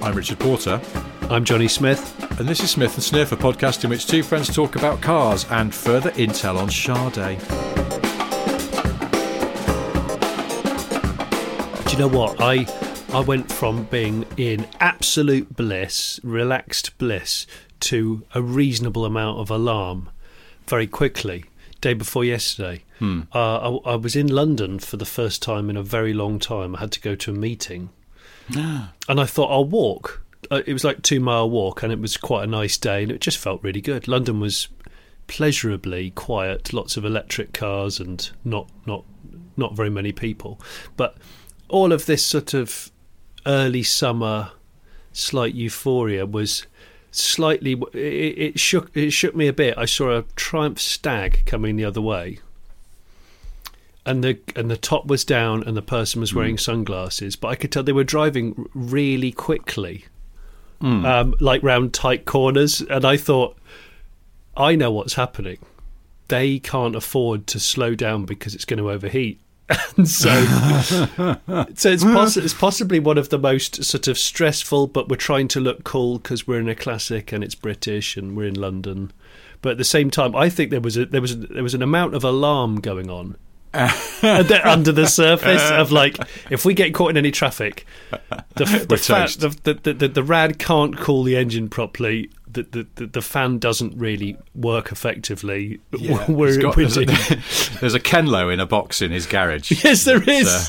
I'm Richard Porter. I'm Johnny Smith. And this is Smith and Sniff, a podcast in which two friends talk about cars and further intel on Sade. Do you know what? I went from being in absolute bliss, relaxed bliss, to a reasonable amount of alarm very quickly. Day before yesterday. I was in London for the first time in a very long time. I had to go to a meeting. And I thought, I'll walk. It was like a 2-mile walk, and it was quite a nice day, and it just felt really good. London was pleasurably quiet, lots of electric cars and not very many people. But all of this sort of early summer slight euphoria was slightly... It shook me a bit. I saw a Triumph Stag coming the other way. And the top was down and the person was wearing sunglasses, but I could tell they were driving really quickly, like round tight corners. And I thought, I know what's happening. They can't afford to slow down because it's going to overheat. And so it's possibly one of the most sort of stressful, but we're trying to look cool because we're in a classic and it's British and we're in London. But at the same time, I think there was an amount of alarm going on. Under the surface of, like, if we get caught in any traffic, the rad can't cool the engine properly. The fan doesn't really work effectively. Yeah, there's a Kenlo in a box in his garage. Yes, there is.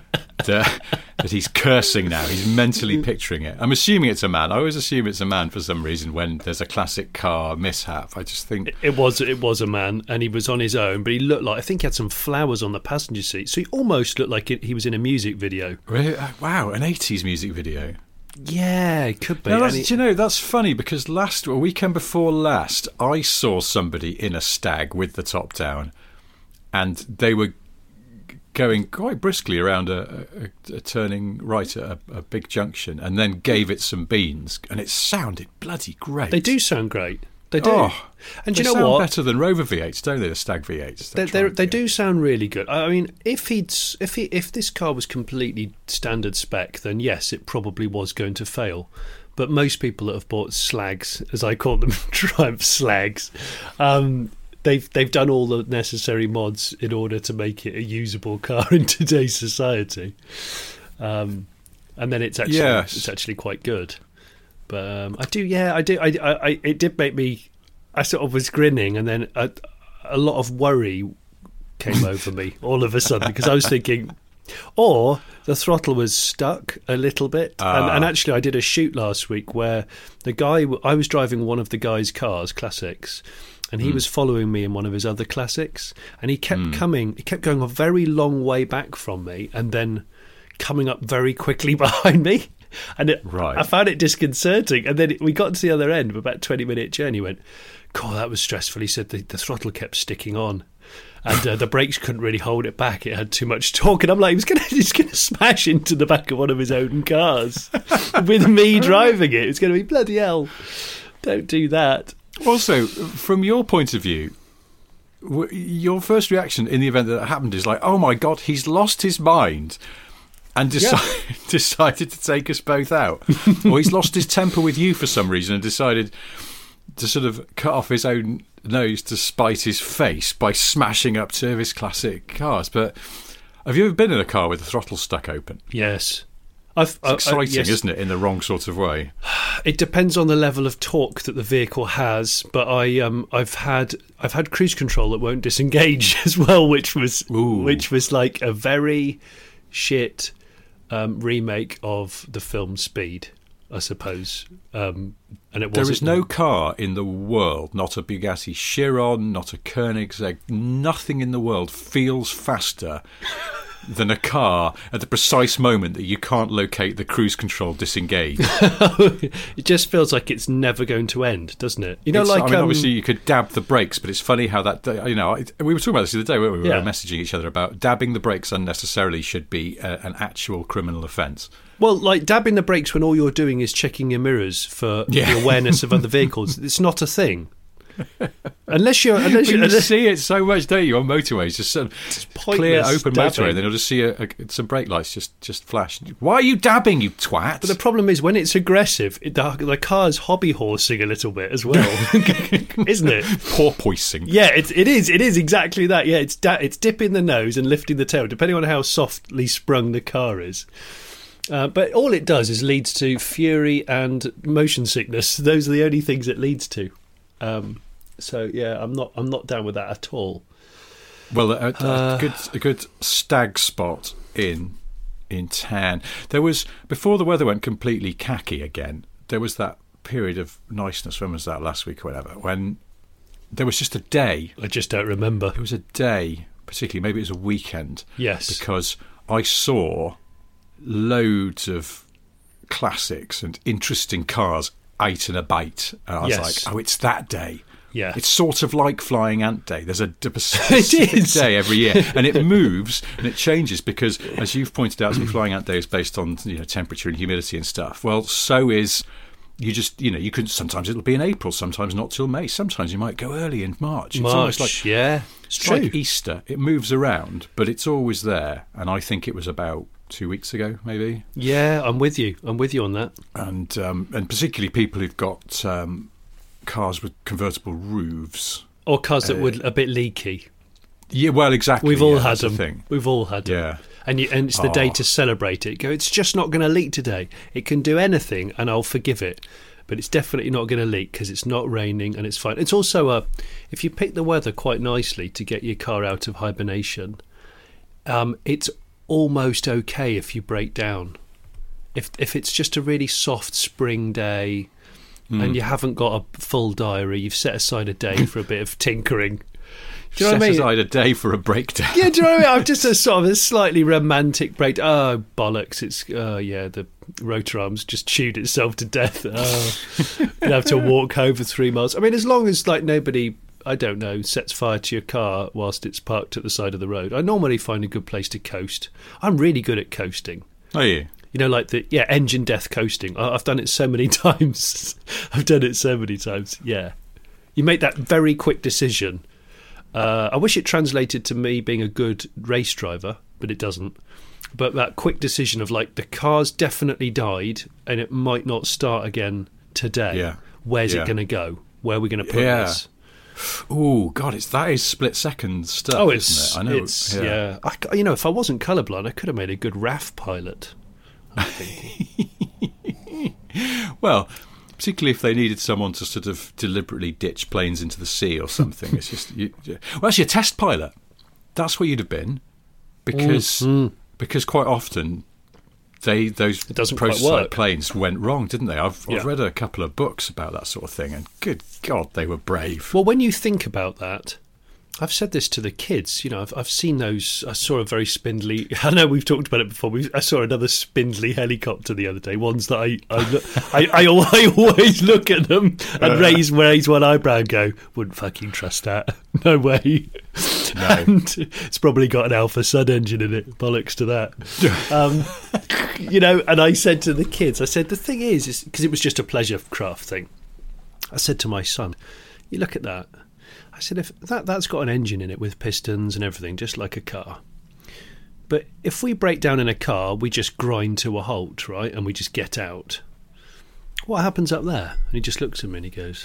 That he's cursing now. He's mentally picturing it. I'm assuming it's a man. I always assume it's a man for some reason when there's a classic car mishap. I just think it was a man, and he was on his own, but he looked like, I think he had some flowers on the passenger seat, so he almost looked like he was in a music video. Really? Wow, an 80s music video. Yeah, it could be. Now, do you know, that's funny because weekend before last, I saw somebody in a Stag with the top down, and they were going quite briskly around a turning right at a big junction, and then gave it some beans, and it sounded bloody great. They do sound great. They do. And they you know sound what? Better than Rover V8s, don't they? The Stag V8s. They do sound really good. I mean, if this car was completely standard spec, then yes, it probably was going to fail. But most people that have bought slags, as I call them, Triumph slags, they've done all the necessary mods in order to make it a usable car in today's society. And then it's actually quite good. But I do. It did make me. I sort of was grinning, and then a lot of worry came over me all of a sudden, because I was thinking, or the throttle was stuck a little bit. And actually, I did a shoot last week where I was driving one of the guy's cars, classics, and he was following me in one of his other classics, and he kept coming. He kept going a very long way back from me, and then coming up very quickly behind me. And I found it disconcerting. And then we got to the other end of about a 20-minute journey. He went, God, that was stressful. He said the throttle kept sticking on, and the brakes couldn't really hold it back. It had too much torque. And I'm like, he's going to smash into the back of one of his own cars with me driving it. It's going to be bloody hell. Don't do that. Also, from your point of view, your first reaction in the event that happened is like, oh my God, he's lost his mind. And decided to take us both out. Or he's lost his temper with you for some reason and decided to sort of cut off his own nose to spite his face by smashing up two of his classic cars. But have you ever been in a car with the throttle stuck open? Yes. It's exciting, yes. Isn't it, in the wrong sort of way? It depends on the level of torque that the vehicle has, but I've had cruise control that won't disengage as well, which was like a very shit remake of the film Speed, I suppose. And there is no car in the world, not a Bugatti Chiron, not a Koenigsegg, nothing in the world feels faster than a car at the precise moment that you can't locate the cruise control disengage. It just feels like it's never going to end, doesn't it? You know, obviously you could dab the brakes, but it's funny how that, we were talking about this the other day, weren't we? We were messaging each other about dabbing the brakes unnecessarily should be an actual criminal offence. Well, like dabbing the brakes when all you're doing is checking your mirrors for the awareness of other vehicles. It's not a thing. Unless you're You see it so much, don't you, on motorways? Just sort of clear, open dabbing. motorway, then you'll just see some brake lights just flash. Why are you dabbing, you twat? But the problem is when it's aggressive, the car's hobby horsing a little bit as well, isn't it? Porpoising. Yeah, it is exactly that. Yeah, it's dipping the nose and lifting the tail, depending on how softly sprung the car is. But all it does is leads to fury and motion sickness. Those are the only things it leads to. So yeah, I'm not down with that at all. Well, a good stag spot in town. There was, before the weather went completely khaki again, there was that period of niceness. When was that? Last week or whatever? When there was just a day. I just don't remember. It was a day, particularly, maybe it was a weekend. Yes. Because I saw loads of classics and interesting cars out and about. And I was like, oh, it's that day. Yeah. It's sort of like Flying Ant Day. There's a specific day every year, and it moves and it changes because, as you've pointed out to me, Flying Ant Day is based on temperature and humidity and stuff. Well, so is you can sometimes it'll be in April, sometimes not till May, sometimes you might go early in March. It's almost like, it's true. Like Easter. It moves around, but it's always there. And I think it was about 2 weeks ago, maybe. Yeah, I'm with you on that. And particularly people who've got cars with convertible roofs, or cars that were a bit leaky. Yeah, well, exactly. We've all had them. We've all had them. Yeah. And it's the day to celebrate it. Go, it's just not going to leak today. It can do anything, and I'll forgive it. But it's definitely not going to leak because it's not raining and it's fine. It's also if you pick the weather quite nicely to get your car out of hibernation, it's almost okay if you break down. If it's just a really soft spring day and you haven't got a full diary, you've set aside a day for a bit of tinkering. Do you know what I mean? Set aside a day for a breakdown. Yeah, do you know what I mean? I'm just a sort of a slightly romantic break. Oh, bollocks. It's, the rotor arm's just chewed itself to death. Oh, you have to walk home for 3 miles. I mean, as long as nobody, I don't know, sets fire to your car whilst it's parked at the side of the road, I normally find a good place to coast. I'm really good at coasting. Are you? You know, like engine death coasting. I've done it so many times. Yeah. You make that very quick decision. I wish it translated to me being a good race driver, but it doesn't. But that quick decision of the car's definitely died and it might not start again today. Yeah. Where's it going to go? Where are we going to put this? Oh God, that is split second stuff. Oh, isn't it? I know. It's if I wasn't colourblind, I could have made a good RAF pilot. I'm thinking. Well, particularly if they needed someone to sort of deliberately ditch planes into the sea or something. It's just well, actually, a test pilot. That's what you'd have been, because quite often those prototype planes went wrong, didn't they? I've read a couple of books about that sort of thing, and good God, they were brave. Well, when you think about that, I've said this to the kids. I've seen those. I saw a very spindly. I know we've talked about it before. I saw another spindly helicopter the other day. Ones that I always look at them and raise one eyebrow and go, wouldn't fucking trust that. No way. No. And it's probably got an Alpha Sun engine in it. Bollocks to that. And I said to the kids, the thing is because it was just a pleasure craft thing. I said to my son, you look at that. I said, if that's got an engine in it with pistons and everything, just like a car. But if we break down in a car, we just grind to a halt, right? And we just get out. What happens up there? And he just looks at me and he goes,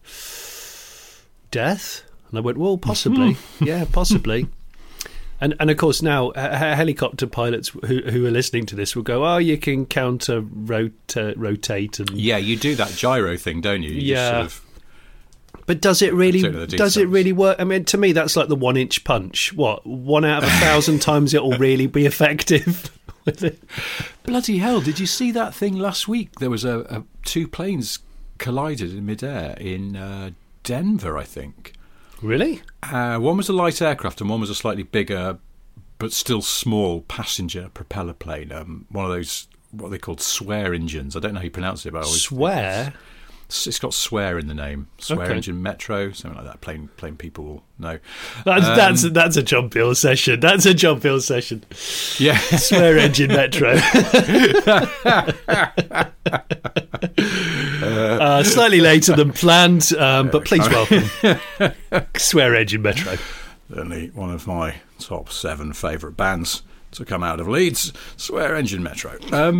death? And I went, well, possibly. Yeah, possibly. And of course now helicopter pilots who are listening to this will go, oh, you can counter rotate. And yeah, you do that gyro thing, don't you? Just sort of. But does it really work? I mean, to me, that's like the 1 inch punch. What, 1 out of 1,000 times it will really be effective with it? Bloody hell, did you see that thing last week? There was two planes collided in midair in Denver, I think. Really? One was a light aircraft and one was a slightly bigger but still small passenger propeller plane. One of those, what they called swear engines. I don't know how you pronounce it, but I always... Swear? It's got swear in the name. Swear engine Metro, something like that. Plain people will know. That's a John Peel session. That's a John Peel session. Yeah. Swear engine Metro. Slightly later than planned, but please welcome Swear Engine Metro. Only one of my top 7 favourite bands to come out of Leeds, Swear Engine Metro.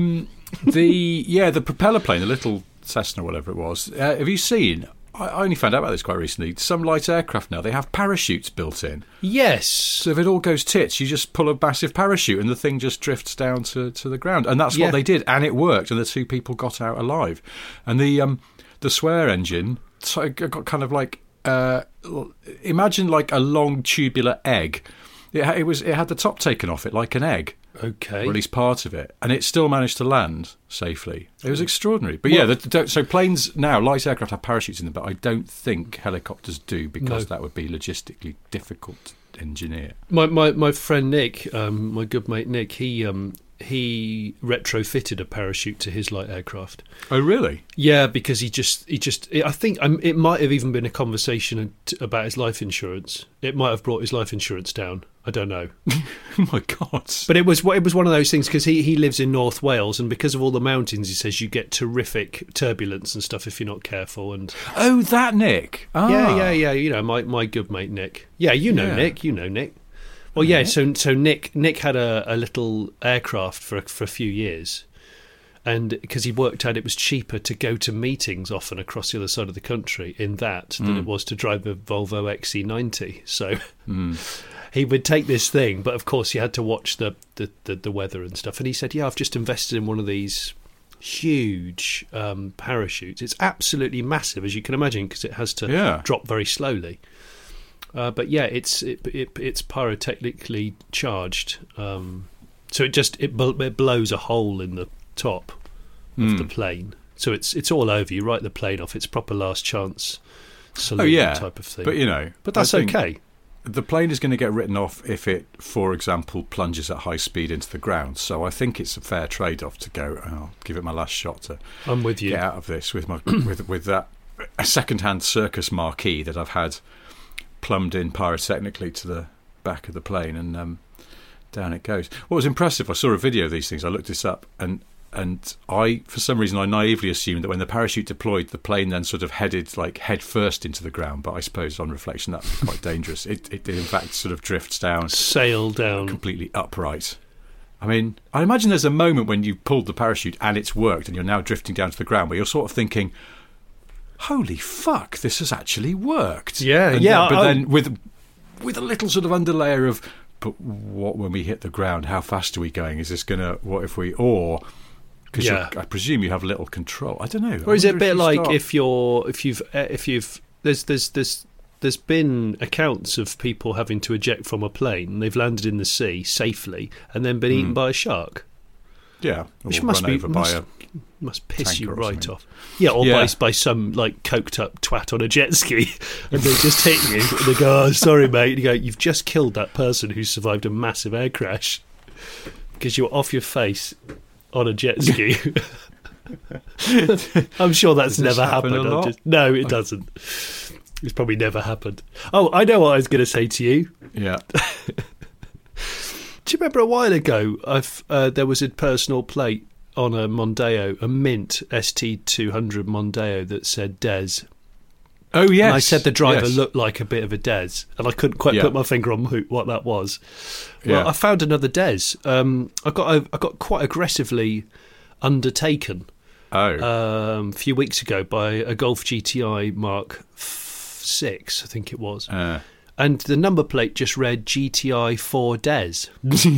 The propeller plane, the little Cessna, whatever it was. Have you seen? I only found out about this quite recently. Some light aircraft now, they have parachutes built in. Yes. So if it all goes tits, you just pull a massive parachute and the thing just drifts down to the ground. And that's what they did. And it worked. And the 2 people got out alive. And the Swear Engine got kind of like, imagine like a long tubular egg. It had the top taken off it like an egg. Okay. Or at least part of it. And it still managed to land safely. It was extraordinary. But so planes now, light aircraft have parachutes in them, but I don't think helicopters do because that would be logistically difficult to engineer. My friend Nick, my good mate Nick, he retrofitted a parachute to his light aircraft. Oh, really? Yeah, because he just I think it might have even been a conversation about his life insurance. It might have brought his life insurance down. I don't know. Oh my God! But it was one of those things because he lives in North Wales, and because of all the mountains, he says you get terrific turbulence and stuff if you're not careful. And that Nick. Yeah. You know, my good mate Nick. Yeah, Nick. You know Nick. Well, yeah. So Nick had a little aircraft for a few years, and because he worked out it was cheaper to go to meetings often across the other side of the country in that than it was to drive a Volvo XC90. So he would take this thing, but of course he had to watch the weather and stuff. And he said, "Yeah, I've just invested in one of these huge parachutes. It's absolutely massive, as you can imagine, because it has to drop very slowly." But yeah, it's pyrotechnically charged, so it blows a hole in the top of the plane. So it's all over. You write the plane off. It's proper last chance salute type of thing. But that's okay. The plane is going to get written off if it, for example, plunges at high speed into the ground. So I think it's a fair trade-off to go, I'll give it my last shot to I'm with you. Get out of this with my with that second-hand circus marquee that I've had plumbed in pyrotechnically to the back of the plane, and down it goes. What was impressive, I saw a video of these things, I looked this up, and I, for some reason, I naively assumed that when the parachute deployed, the plane then sort of headed like head first into the ground, but I suppose on reflection that's quite dangerous. It in fact sort of drifts down. Sail down. Completely upright. I mean, I imagine there's a moment when you pulled the parachute and it's worked and you're now drifting down to the ground where you're sort of thinking, holy fuck, this has actually worked. Yeah. But then with a little sort of underlayer of, but what when we hit the ground? How fast are we going? Is this going to, what if we, or... Because I presume you have little control. I don't know. Or is it a bit like if you've there's been accounts of people having to eject from a plane, they've landed in the sea safely and then been eaten by a shark. Yeah, which must piss you right off. Yeah, or by some like coked up twat on a jet ski, and they just hit you. And they go, "Oh, sorry, mate." And you go, "You've just killed that person who survived a massive air crash because you're off your face on a jet ski." I'm sure that's never happened. No, it doesn't. It's probably never happened. Oh, I know what I was going to say to you. Yeah. Do you remember a while ago there was a personal plate on a Mondeo, a mint ST200 Mondeo that said Des? Oh, yes. And I said the driver looked like a bit of a Des, and I couldn't quite put my finger on what that was. Well, I found another Des. I got quite aggressively undertaken a few weeks ago by a Golf GTI Mark 6, I think it was. And the number plate just read GTI 4 Des.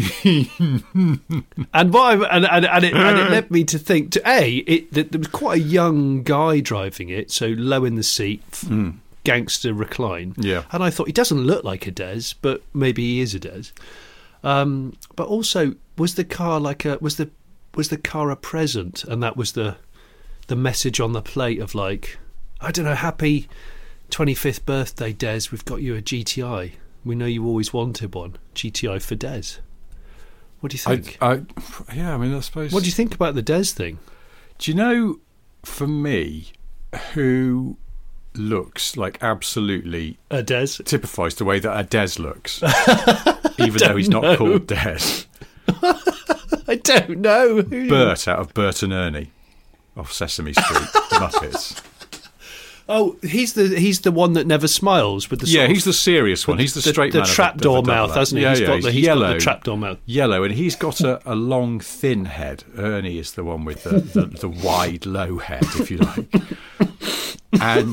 And it led me to think, there was quite a young guy driving it, so low in the seat, gangster recline. Yeah. And I thought, he doesn't look like a Des, but maybe he is a Des. But also, was the car was the car a present? And that was the message on the plate of like, I don't know, happy 25th birthday, Des, we've got you a GTI. We know you always wanted one. GTI for Des. What do you think? I mean, I suppose... What do you think about the Des thing? Do you know, for me, who looks like absolutely... A Des? Typifies the way that a Des looks. Even though he's not called Des. I don't know. Bert out of Bert and Ernie. of Sesame Street, the Muppets. Oh, he's the one that never smiles with the Yeah, he's the serious one. He's the straight man. The trapdoor mouth, hasn't he? Yeah, He's got the trapdoor mouth. Yellow, and he's got a long, thin head. Ernie is the one with the wide, low head, if you like. And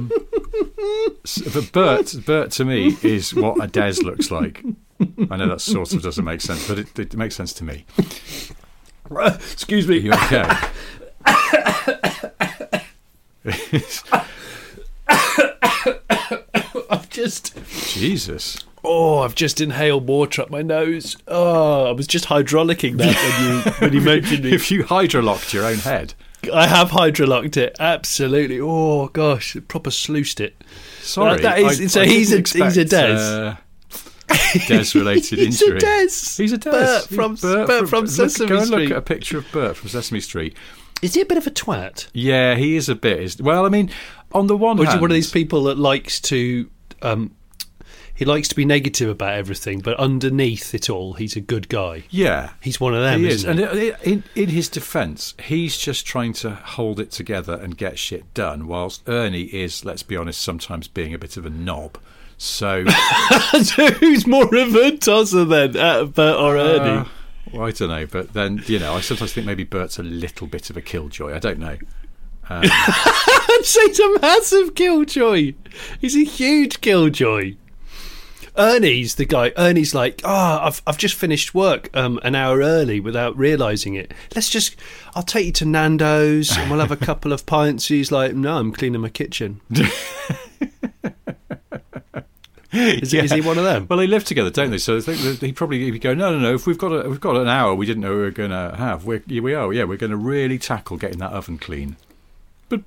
but Bert to me is what a Des looks like. I know that sort of doesn't make sense, but it makes sense to me. Excuse me. Are you okay? Jesus. Oh, I've just inhaled water up my nose. Oh, I was just hydraulicking that when you mentioned it. If you hydrolocked your own head. I have hydrolocked it, absolutely. Oh gosh, it proper sluiced it. Sorry, he's a Des. Des-related injury. He's a Des. Bert from Sesame Street. Go and look at a picture of Bert from Sesame Street. Is he a bit of a twat? Yeah, he is a bit. Well, I mean, on the one hand, or is he one of these people that likes to he likes to be negative about everything, but underneath it all, he's a good guy. Yeah. He's one of them, isn't he? And in his defence, he's just trying to hold it together and get shit done, whilst Ernie is, let's be honest, sometimes being a bit of a knob. So... Who's more of a tosser then, Bert or Ernie? Well, I don't know, but then, I sometimes think maybe Bert's a little bit of a killjoy. I don't know. I'd say he's a massive killjoy. He's a huge killjoy. Ernie's the guy. Ernie's like, I've just finished work an hour early without realising it. I'll take you to Nando's and we'll have a couple of pints. He's like, no, I'm cleaning my kitchen. Is he one of them? Well, they live together, don't they? So I think he'd probably go, no. If we've got an hour, we didn't know we were going to have. We're going to really tackle getting that oven clean. Wet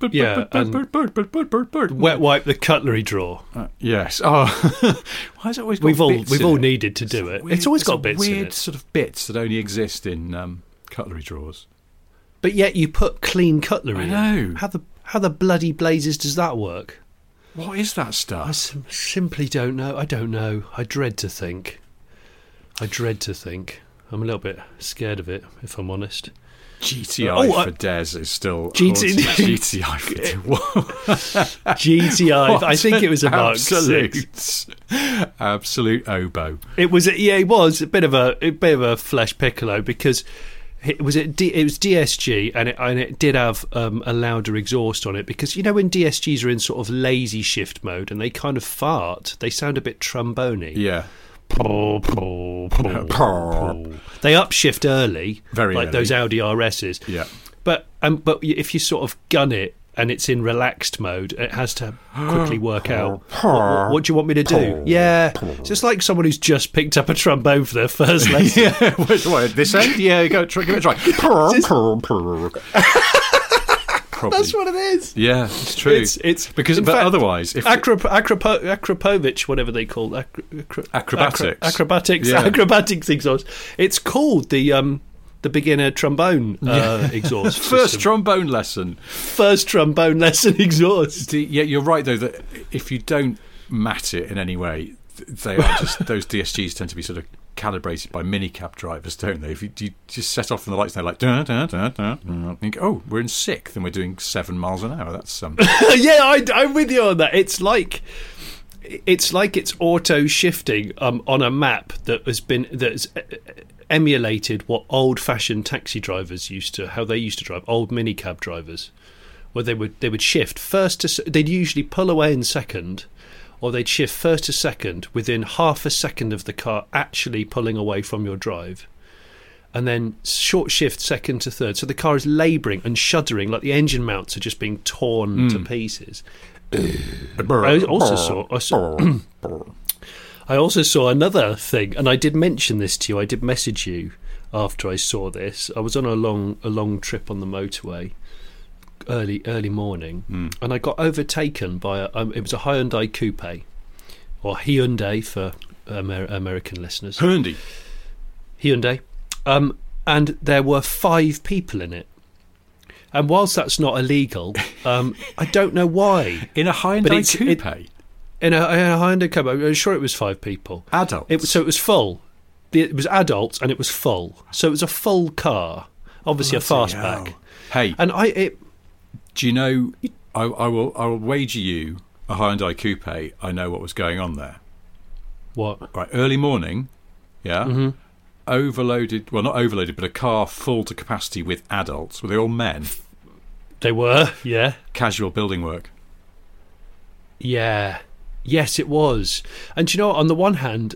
wipe the cutlery drawer. Yes. Oh, why has it always got we've all needed to do it. It's always got bits in it. Weird sort of bits that only exist in cutlery drawers. But yet you put clean cutlery. I know. In. How the bloody blazes does that work? What is that stuff? I simply don't know. I don't know. I dread to think. I'm a little bit scared of it, if I'm honest. GTI for Des is still GTI for GTI. I think it was a Mark 6. Absolute oboe. It was a bit of a flesh piccolo because it was DSG and it did have a louder exhaust on it because when DSGs are in sort of lazy shift mode and they kind of fart, they sound a bit trombone-y. Yeah. They upshift early, very like early. those Audi RSs. Yeah, but if you sort of gun it and it's in relaxed mode, it has to quickly work out what do you want me to do. Yeah, it's just like someone who's just picked up a trombone for their first lesson. Yeah, what, this end? Yeah, give it a try. Probably. That's what it is. Yeah, it's true. It's because, but fact, otherwise, if Akrapovic, whatever they call acrobatics exhaust. It's called the beginner trombone exhaust. First trombone lesson exhaust. Yeah, you're right though that if you don't mat it in any way, they are just those DSGs tend to be sort of calibrated by minicab drivers, don't they? If you just set off from the lights, they're like, dun, dun, dun, dun, dun. Think, oh, we're in 6th and we're doing 7 miles an hour. That's yeah, I'm with you on that. It's like it's auto shifting on a map that's emulated what old-fashioned taxi drivers used to drive, old minicab drivers, where they would shift first to. They'd usually pull away in second. Or they'd shift first to second within half a second of the car actually pulling away from your drive. And then short shift second to third. So the car is labouring and shuddering like the engine mounts are just being torn to pieces. I also saw another thing, and I did mention this to you. I did message you after I saw this. I was on a long trip on the motorway. Early morning, and I got overtaken by it was a Hyundai Coupe, or Hyundai for American listeners. Hyundai, and there were 5 people in it. And whilst that's not illegal, I don't know why in a Hyundai Coupe. In a Hyundai Coupe, I'm sure it was 5 people. Adults. So it was full. It was adults, and it was full. So it was a full car, obviously a fastback. Hey, And do you know? I will wager you a Hyundai Coupe. I know what was going on there. what? Right, early morning, yeah. Mm-hmm. Overloaded. Well, not overloaded, but a car full to capacity with adults. Were they all men? They were, yeah. Casual building work. Yeah. Yes, it was. And do you know what? On the one hand,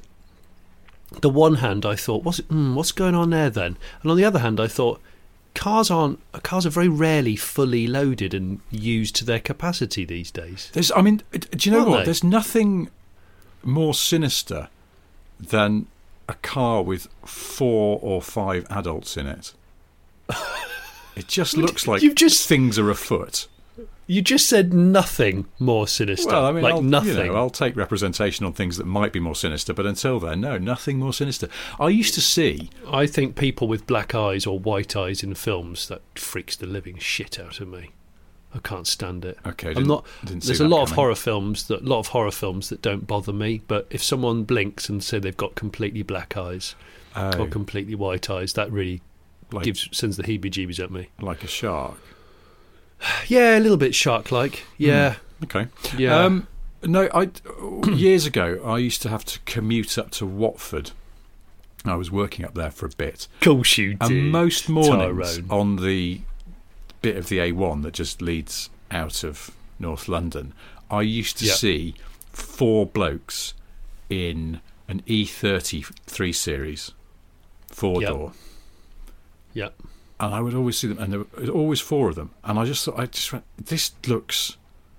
I thought, what's going on there then? And on the other hand, I thought, cars are very rarely fully loaded and used to their capacity these days. Do you know Aren't what? they? There's nothing more sinister than a car with 4 or 5 adults in it. It just looks like things are afoot. You just said nothing more sinister. Well, I mean, nothing. I'll take representation on things that might be more sinister, but until then, no, nothing more sinister. I used to see... I think people with black eyes or white eyes in films, that freaks the living shit out of me. I can't stand it. Okay, There's a lot of horror films that don't bother me, but if someone blinks and say they've got completely black eyes or completely white eyes, that really sends the heebie-jeebies at me. Like a shark. Yeah, a little bit shark-like. Yeah. Okay. Yeah. No, years ago, I used to have to commute up to Watford. I was working up there for a bit. Of course you did. And most mornings Tyrone. on the bit of the A1 that just leads out of North London, I used to see 4 blokes in an E33 series, 4-door. Yep. And I would always see them, and there were always 4 of them. And I just went, this looks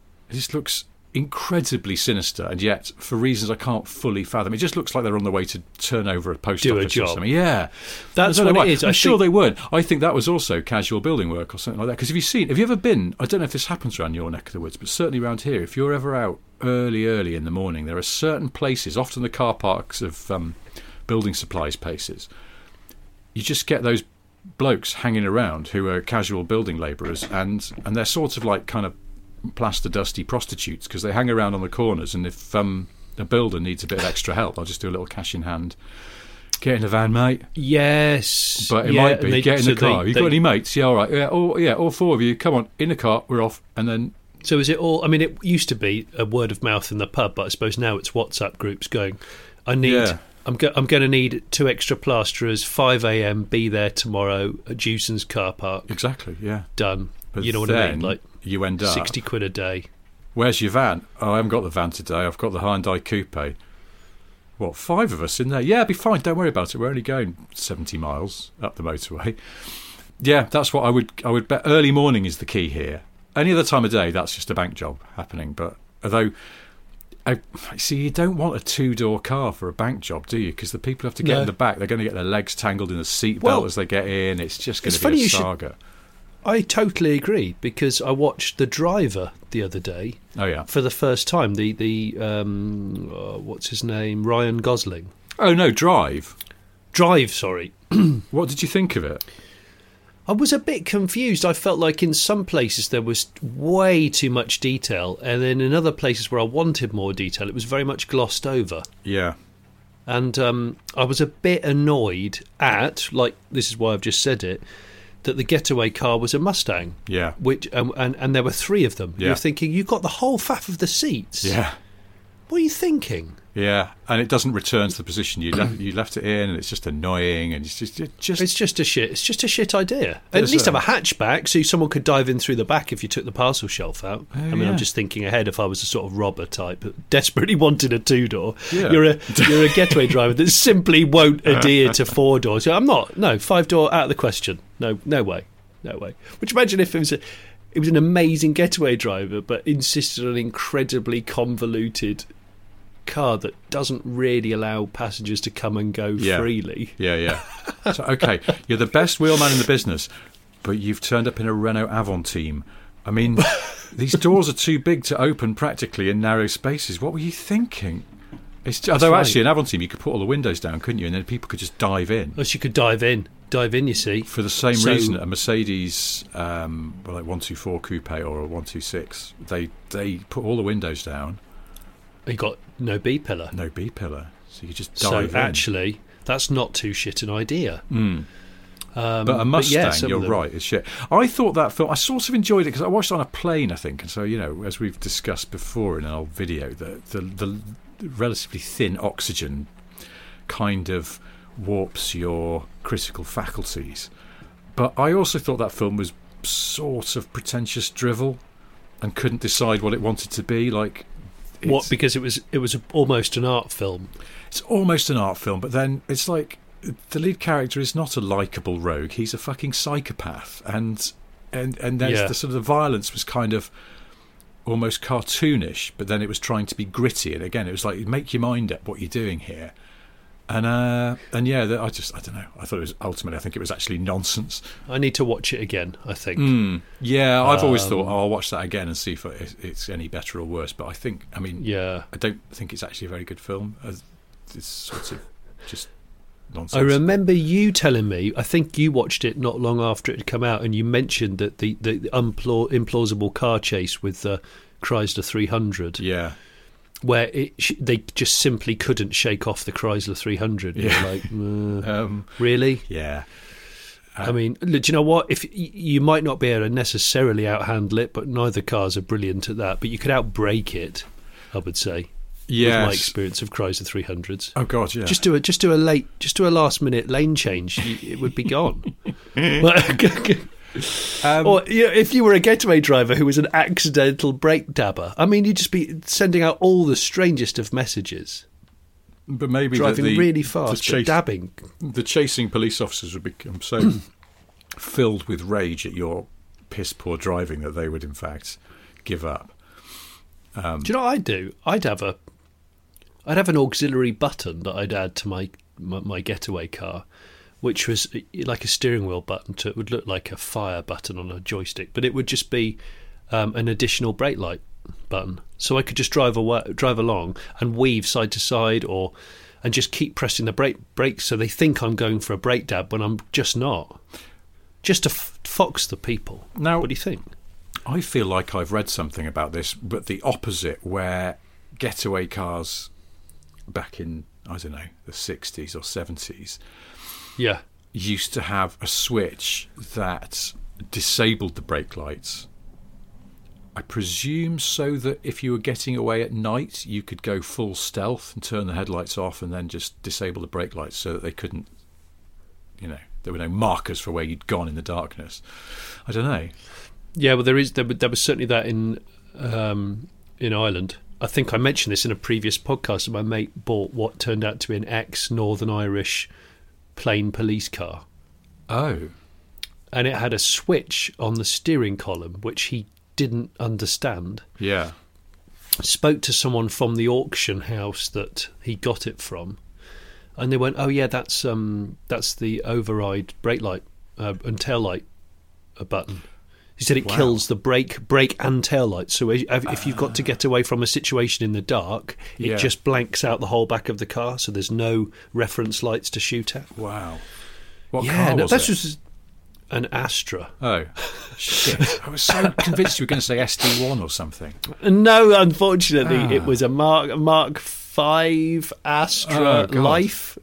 incredibly sinister, and yet for reasons I can't fully fathom, it just looks like they're on the way to turn over a post office or something. Yeah, that's what it is. I'm sure they weren't. I think that was also casual building work or something like that. Because have you ever been? I don't know if this happens around your neck of the woods, but certainly around here, if you're ever out early in the morning, there are certain places, often the car parks of building supplies places. You just get those blokes hanging around who are casual building labourers, and they're sort of like kind of plaster dusty prostitutes, because they hang around on the corners, and if a builder needs a bit of extra help, I'll just do a little cash in hand. Get in the van, mate. Yes, but it might be get in the car. You got any mates? Yeah, all right. Yeah, all 4 of you. Come on, in the car. We're off, and then. So is it all? I mean, it used to be a word of mouth in the pub, but I suppose now it's WhatsApp groups going. I need. Yeah. I'm going to need 2 extra plasterers. 5 a.m. Be there tomorrow at Jewson's car park. Exactly. Yeah. Done. But you know what I mean? Like you end up £60 a day. Where's your van? Oh, I haven't got the van today. I've got the Hyundai Coupe. What, 5 of us in there? Yeah, it'll be fine. Don't worry about it. We're only going 70 miles up the motorway. Yeah, that's what I would bet. Early morning is the key here. Any other time of day, that's just a bank job happening. But although, see, you don't want a 2-door car for a bank job, do you? Because the people have to get in the back. They're going to get their legs tangled in the seatbelt as they get in. It's just going to be a saga. I totally agree, because I watched The Driver the other day. Oh yeah, for the first time. The what's his name? Ryan Gosling. Oh no, Drive. Sorry. What did you think of it? I was a bit confused. I felt like in some places there was way too much detail, and then in other places where I wanted more detail, it was very much glossed over. Yeah. And I was a bit annoyed at, like, this is why I've just said it, that the getaway car was a Mustang. Yeah. Which and there were 3 of them. Yeah. You're thinking, you've got the whole faff of the seats. Yeah. What are you thinking? Yeah, and it doesn't return to the position you left it in, and it's just annoying, and it's just a shit idea. At least have a hatchback so someone could dive in through the back if you took the parcel shelf out. I'm just thinking ahead. If I was a sort of robber type that desperately wanted a 2-door, you're a getaway driver that simply won't adhere to 4 doors. So I'm not. No, 5-door out of the question. No way. Would you imagine if it was an amazing getaway driver but insisted on an incredibly convoluted car that doesn't really allow passengers to come and go freely. Yeah. So, okay, you're the best wheelman in the business, but you've turned up in a Renault Avon team. I mean, these doors are too big to open practically in narrow spaces. What were you thinking? Although actually, an Avon team, you could put all the windows down, couldn't you? And then people could just dive in. Yes, you could dive in, you see. For the same reason, a Mercedes, like 124 Coupe or a 126, they put all the windows down. You got no B-pillar. So you just dive in. So actually, that's not too shit an idea. But a Mustang, you're right, is shit. I thought that film, I sort of enjoyed it because I watched it on a plane, I think. And so, as we've discussed before in an old video, the relatively thin oxygen kind of warps your critical faculties. But I also thought that film was sort of pretentious drivel and couldn't decide what it wanted to be. Because it was almost an art film. It's almost an art film, but then it's like the lead character is not a likeable rogue. He's a fucking psychopath, and there's the sort of the violence was kind of almost cartoonish, but then it was trying to be gritty. And again, it was like, make your mind up what you're doing here. I don't know. I thought it was ultimately, I think it was actually nonsense. I need to watch it again, I think. Yeah, I've always thought, I'll watch that again and see if it's any better or worse. But I don't think it's actually a very good film. It's sort of just nonsense. I remember you telling me, I think you watched it not long after it had come out, and you mentioned that the implausible car chase with the Chrysler 300. Yeah. Where they just simply couldn't shake off the Chrysler 300. Yeah. You're like, really? Yeah. I mean, do you know what? If you might not be able to necessarily outhandle it, but neither cars are brilliant at that. But you could outbrake it, I would say. Yes. With my experience of Chrysler 300s. Oh God, yeah. Just do a last minute lane change. It would be gone. Or if you were a getaway driver who was an accidental brake dabber, I mean, you'd just be sending out all the strangest of messages. But maybe driving really fast, but dabbing. The chasing police officers would become so filled with rage at your piss poor driving that they would, in fact, give up. Do you know what I'd do? I'd have an auxiliary button that I'd add to my getaway car, which was like a steering wheel button. It would look like a fire button on a joystick, but it would just be an additional brake light button. So I could just drive along and weave side to side, and just keep pressing the brakes so they think I'm going for a brake dab when I'm just not. Just to fox the people. Now, what do you think? I feel like I've read something about this, but the opposite, where getaway cars back in, I don't know, the 60s or 70s, used to have a switch that disabled the brake lights. I presume so that if you were getting away at night, you could go full stealth and turn the headlights off and then just disable the brake lights so that they couldn't, there were no markers for where you'd gone in the darkness. I don't know. Yeah, well, there was certainly that in Ireland. I think I mentioned this in a previous podcast. My mate bought what turned out to be an ex-Northern Irish plain police car. Oh. And it had a switch on the steering column, which he didn't understand. Yeah. Spoke to someone from the auction house that he got it from, and they went, "Oh yeah, that's the override brake light and tail light button." He said it kills the brake and tail light. So if you've got to get away from a situation in the dark, it just blanks out the whole back of the car, so there's no reference lights to shoot at. Wow. What car was it? Just an Astra. Oh, shit. I was so convinced you were going to say SD1 or something. No, unfortunately, it was a Mark 5 Astra Life.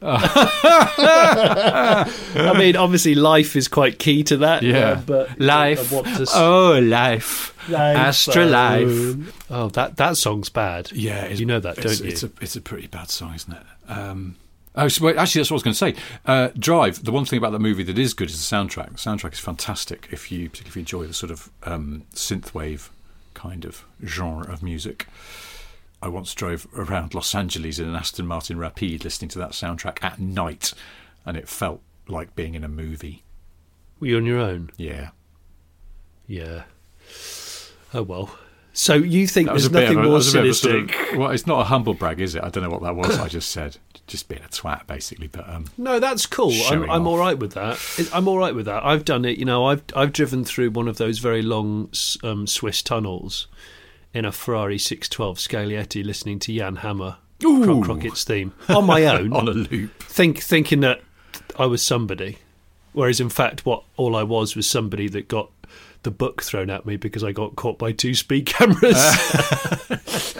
I mean, obviously, life is quite key to that. Yeah, but life. Life. Astra Life. Oh, that song's bad. Yeah, you know that, don't you? It's a pretty bad song, isn't it? Actually, that's what I was going to say. Drive. The one thing about that movie that is good is the soundtrack. The soundtrack is fantastic particularly if you enjoy the sort of synthwave kind of genre of music. I once drove around Los Angeles in an Aston Martin Rapide listening to that soundtrack at night, and it felt like being in a movie. Were you on your own? Yeah. Yeah. Oh, well. So you think there's nothing more sinister? Well, it's not a humble brag, is it? I don't know what that was I just said. Just being a twat, basically. But no, that's cool. I'm all right with that. I'm all right with that. I've done it. I've driven through one of those very long Swiss tunnels in a Ferrari 612 Scaglietti, listening to Jan Hammer, Crockett's theme on my own, on a loop, thinking that I was somebody, whereas in fact, all I was somebody that got the book thrown at me because I got caught by two speed cameras.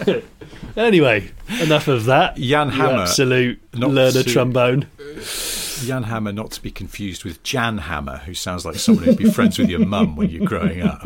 Anyway, enough of that. Jan Hammer, absolute learner trombone. Jan Hammer, not to be confused with Jan Hammer, who sounds like someone who'd be friends with your mum when you're growing up.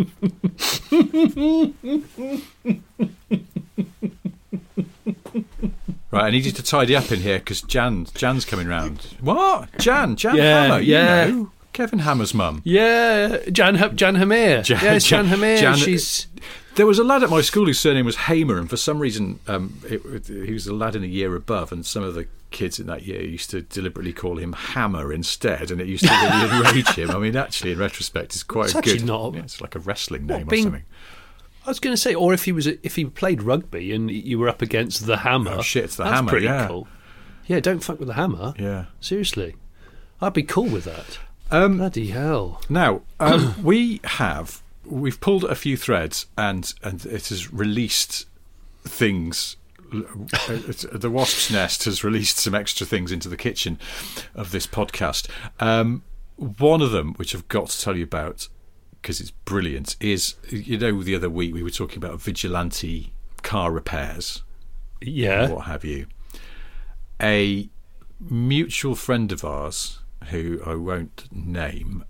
Right, I need you to tidy up in here because Jan's coming round. What? Jan Hammer, you know. Kevin Hammer's mum. Yeah, Jan Hammer. Yes, Jan Hammer. There was a lad at my school whose surname was Hamer, and for some reason he was a lad in a year above, and some of the kids in that year used to deliberately call him Hammer instead, and it used to really enrage him. I mean, actually, in retrospect, it's quite good. It's like a wrestling name or something. I was going to say, or if he played rugby and you were up against the Hammer. Oh shit, it's the that's Hammer. Pretty yeah, cool. Yeah, don't fuck with the Hammer. Yeah, seriously, I'd be cool with that. Bloody hell! Now we've pulled a few threads, and it has released things. The Wasp's Nest has released some extra things into the kitchen of this podcast. One of them, which I've got to tell you about because it's brilliant, is, you know, the other week we were talking about vigilante car repairs, and what have you. A mutual friend of ours, who I won't name,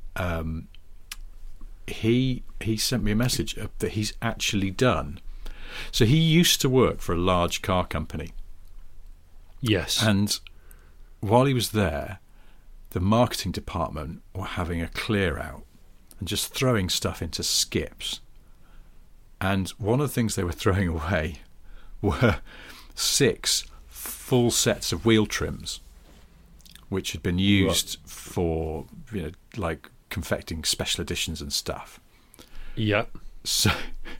he sent me a message that he's actually done. So he used to work for a large car company. Yes. And while he was there, the marketing department were having a clear out and just throwing stuff into skips. And one of the things they were throwing away were 6 full sets of wheel trims, which had been used for, you know, like confecting special editions and stuff. Yeah. So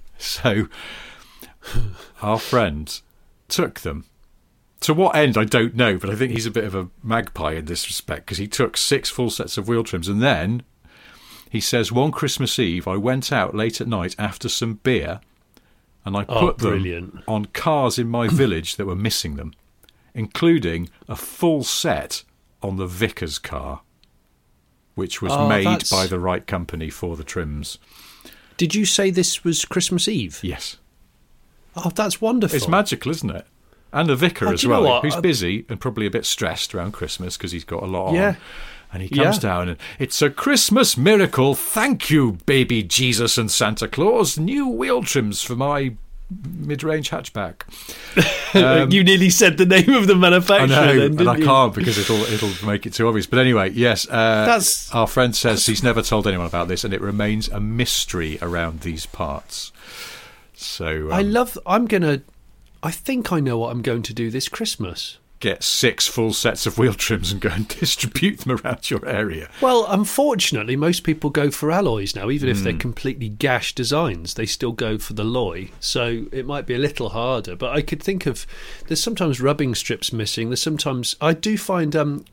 our friend took them. To what end, I don't know, but I think he's a bit of a magpie in this respect, because he took 6 full sets of wheel trims, and then he says, one Christmas Eve, I went out late at night after some beer, and I put them on cars in my village that were missing them, including a full set on the Vickers car, which was made by the right company for the trims. Did you say this was Christmas Eve? Yes. Oh, that's wonderful. It's magical, isn't it? And the vicar as well, who's busy and probably a bit stressed around Christmas because he's got a lot on. And he comes down and, it's a Christmas miracle. Thank you, baby Jesus and Santa Claus. New wheel trims for my mid-range hatchback. You nearly said the name of the manufacturer. I know, then, didn't and I can't because it'll make it too obvious. But anyway, yes, our friend says he's never told anyone about this, and it remains a mystery around these parts. So I think I know what I'm going to do this Christmas. Get 6 full sets of wheel trims and go and distribute them around your area. Well, unfortunately, most people go for alloys now. Even if they're completely gash designs, they still go for the alloy. So it might be a little harder. But I could think of... There's sometimes rubbing strips missing. There's sometimes... I do find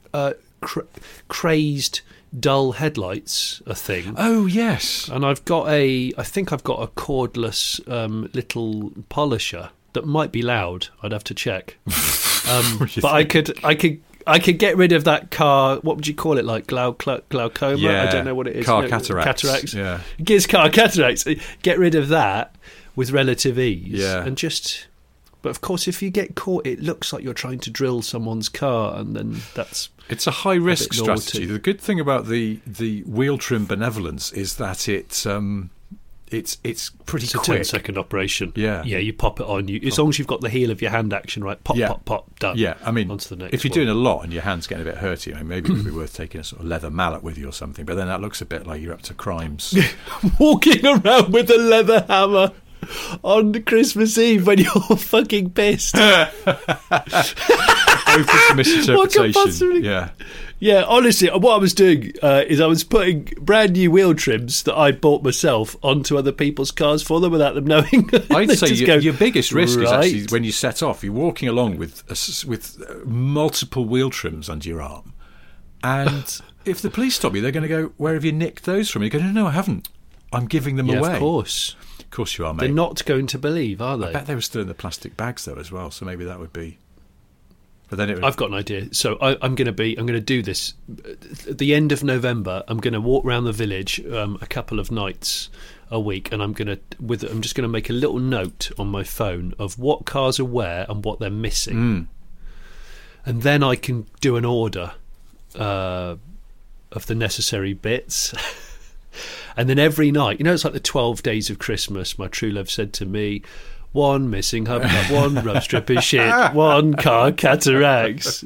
crazed dull headlights a thing. Oh, yes. And I think I've got a cordless little polisher that might be loud. I'd have to check. But I could get rid of that car. What would you call it? Like glaucoma? Yeah, I don't know what it is. Car cataracts. Yeah, it gives car cataracts. Get rid of that with relative ease. Yeah, and just. But of course, if you get caught, it looks like you're trying to drill someone's car, and then it's a high risk strategy. The good thing about the wheel trim benevolence is that it's pretty quick. It's a 10-second operation. Yeah, you pop it on. As long as you've got the heel of your hand action right, pop, pop, done. Yeah, I mean, onto the next if you're one. doing a lot and your hand's getting a bit hurty, maybe it would be worth taking a sort of leather mallet with you or something. But then that looks a bit like you're up to crimes. Walking around with a leather hammer on Christmas Eve when you're fucking pissed. Open to misinterpretation. Yeah, honestly, what I was doing is I was putting brand new wheel trims that I bought myself onto other people's cars for them without them knowing. I'd say your biggest risk is actually when you set off, you're walking along with multiple wheel trims under your arm. And if the police stop you, they're going to go, where have you nicked those from? You go, no, I haven't. I'm giving them away. Of course. Of course you are, mate. They're not going to believe, are they? I bet they were still in the plastic bags, though, as well. So maybe that would be... But then I've got an idea. So I'm going to do this at the end of November. I'm going to walk around the village a couple of nights a week, and I'm just going to make a little note on my phone of what cars are where and what they're missing, and then I can do an order the necessary bits. And then every night, it's like the 12 days of Christmas, my true love said to me, one missing hubcap, one rub strip of shit, one car cataracts.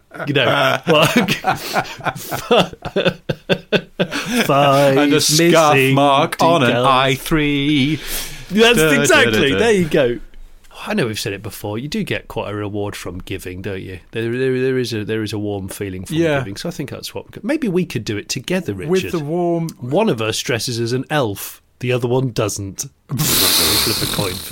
Five and a scuff missing mark on an decals. i3. That's exactly. There you go. I know we've said it before. You do get quite a reward from giving, don't you? There is a warm feeling from giving. So I think that's what. Maybe we could do it together, Richard. With the warm. One of us dresses as an elf. The other one doesn't. Flip a coin for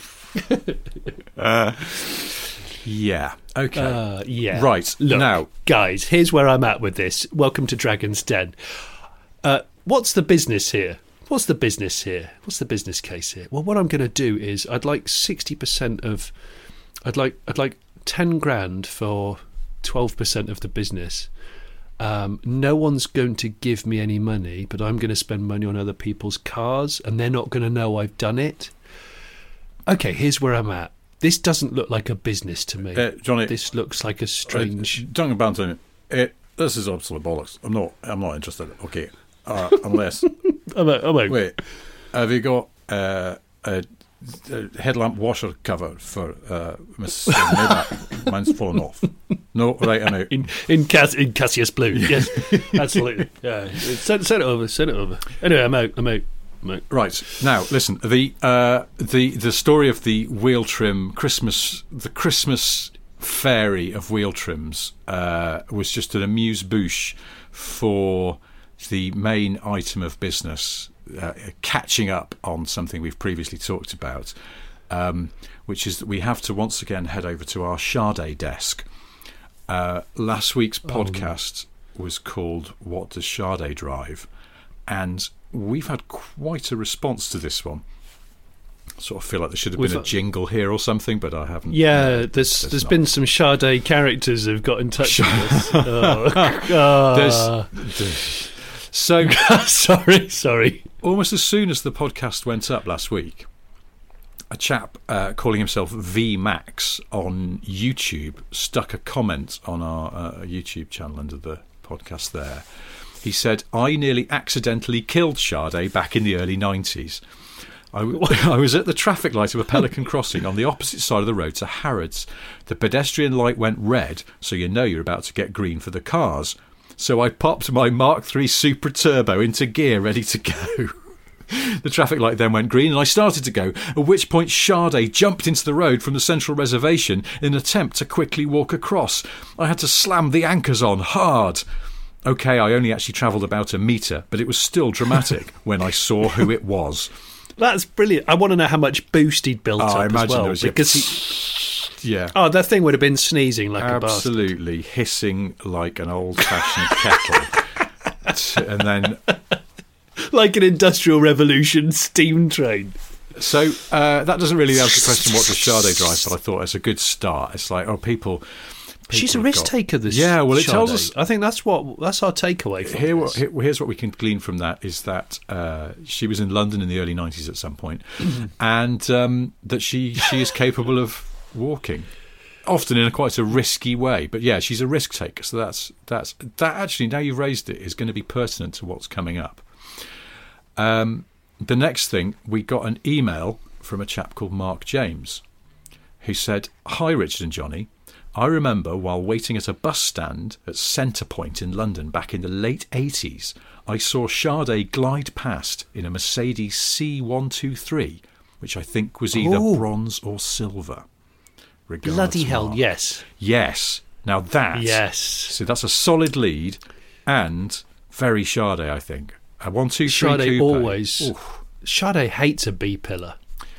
that. Yeah. Okay. Yeah. Right. Look, now, guys, here's where I'm at with this. Welcome to Dragon's Den. What's the business here? What's the business case here? Well, what I'm going to do is I'd like 60% of... I'd like 10 grand for 12% of the business. No one's going to give me any money, but I'm going to spend money on other people's cars, and they're not going to know I've done it. Okay, here's where I'm at. This doesn't look like a business to me. Johnny, this looks like a strange... Duncan Banton, this is absolute bollocks. I'm not interested. Okay, unless... Wait, have you got a headlamp washer cover for Mrs. Maybach? Mine's fallen off. No, right, I'm out. In Cassius Blue, yes, absolutely. Yeah, send it over. Anyway, I'm out. Right, now listen. The story of the wheel trim the Christmas fairy of wheel trims was just an amuse-bouche for the main item of business, catching up on something we've previously talked about, which is that we have to once again head over to our Sade desk. Last week's podcast was called What Does Sade Drive? And we've had quite a response to this one. I sort of feel like there should have been a jingle here or something, but I haven't. Yeah, there's been some Sade characters who've got in touch with us. So sorry. Almost as soon as the podcast went up last week, a chap calling himself VMax on YouTube stuck a comment on our YouTube channel under the podcast there. He said, I nearly accidentally killed Sade back in the early 90s. I was at the traffic light of a Pelican Crossing on the opposite side of the road to Harrods. The pedestrian light went red, so you know you're about to get green for the cars. So I popped my Mark III Super Turbo into gear, ready to go. The traffic light then went green and I started to go, at which point Sade jumped into the road from the central reservation in an attempt to quickly walk across. I had to slam the anchors on hard. OK, I only actually travelled about a metre, but it was still dramatic when I saw who it was. That's brilliant. I want to know how much boost he'd built up I imagine as well. there was Yeah. Oh, that thing would have been sneezing like a bastard. Absolutely, hissing like an old-fashioned kettle. And then... like an Industrial Revolution steam train. So that doesn't really answer the question, what does Sade drive? But I thought it's a good start. It's like, people she's a risk taker, this Yeah, well, it Sade. tells us... I think that's our takeaway from this. Here's what we can glean from that, is that she was in London in the early 90s at some point, and that she is capable of walking, often in quite a risky way. But yeah, she's a risk taker, so that actually, now you've raised it, is going to be pertinent to what's coming up. The next thing, we got an email from a chap called Mark James, who said, Hi Richard and Johnny, I remember while waiting at a bus stand at Centrepoint in London back in the late 80s, I saw Sade glide past in a Mercedes C123, which I think was either bronze or silver. Regards, bloody hell, Mark. Yes. Now that... Yes. So that's a solid lead and very Sade, I think. A 123 Sade coupe. always... Oof. Sade hates a B-pillar.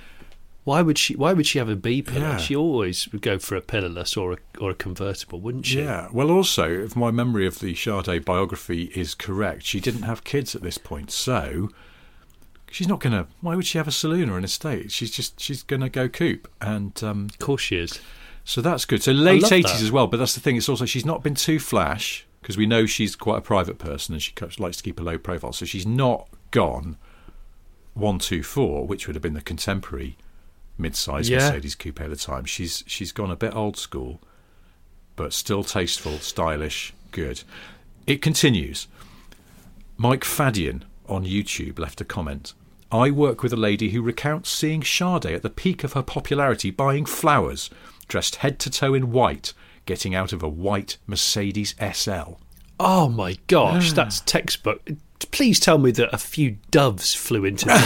Why would she have a B-pillar? Yeah. She always would go for a pillarless or a convertible, wouldn't she? Yeah. Well, also, if my memory of the Sade biography is correct, she didn't have kids at this point, so... She's not going to... Why would she have a saloon or an estate? She's going to go coupe. And of course she is. So that's good. So late 80s that. as well, but that's the thing. It's also, she's not been too flash, because we know she's quite a private person and she likes to keep a low profile. So she's not gone 124, which would have been the contemporary mid-size Mercedes coupe at the time. She's gone a bit old school, but still tasteful, stylish, good. It continues. Mike Fadian on YouTube left a comment. I work with a lady who recounts seeing Sade at the peak of her popularity buying flowers, dressed head to toe in white, getting out of a white Mercedes SL. Oh my gosh, that's textbook. Please tell me that a few doves flew into the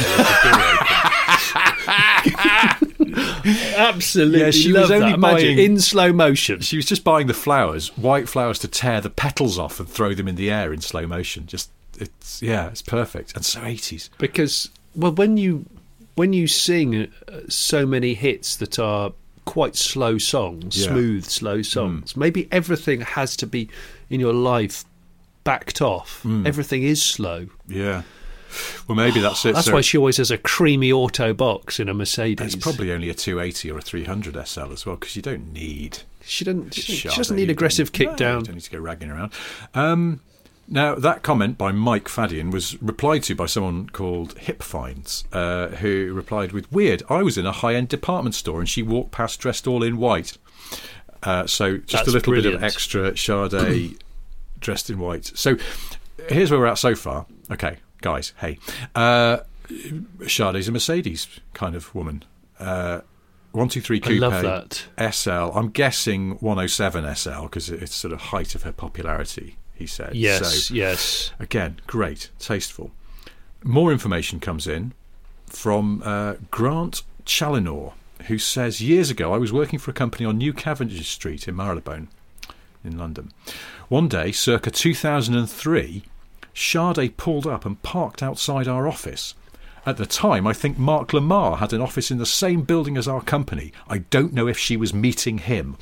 air. Absolutely, yeah, she love was only that. Imagine, buying in slow motion. She was just buying the flowers, white flowers, to tear the petals off and throw them in the air in slow motion. It's perfect, and so 80s. Because when you sing so many hits that are quite slow songs, smooth slow songs, maybe everything has to be in your life backed off. Everything is slow. Yeah. Well, maybe that's it. That's why she always has a creamy auto box in a Mercedes. It's probably only a 280 or a 300 SL as well, because you don't need... She doesn't need aggressive kick down. You don't need to go ragging around. Now, that comment by Mike Fadian was replied to by someone called Hip Finds, who replied with, weird, I was in a high-end department store and she walked past dressed all in white. So just That's a little brilliant. bit of extra Sade dressed in white. So here's where we're at so far. Okay, guys, hey. Sade's a Mercedes kind of woman. 123 Coupe I love that. SL. I'm guessing 107 SL because it's sort of height of her popularity, he said. Yes, so, yes. Again, great, tasteful. More information comes in from Grant Challinor, who says, years ago I was working for a company on New Cavendish Street in Marylebone in London. One day, circa 2003, Sade pulled up and parked outside our office. At the time, I think Mark Lamar had an office in the same building as our company. I don't know if she was meeting him.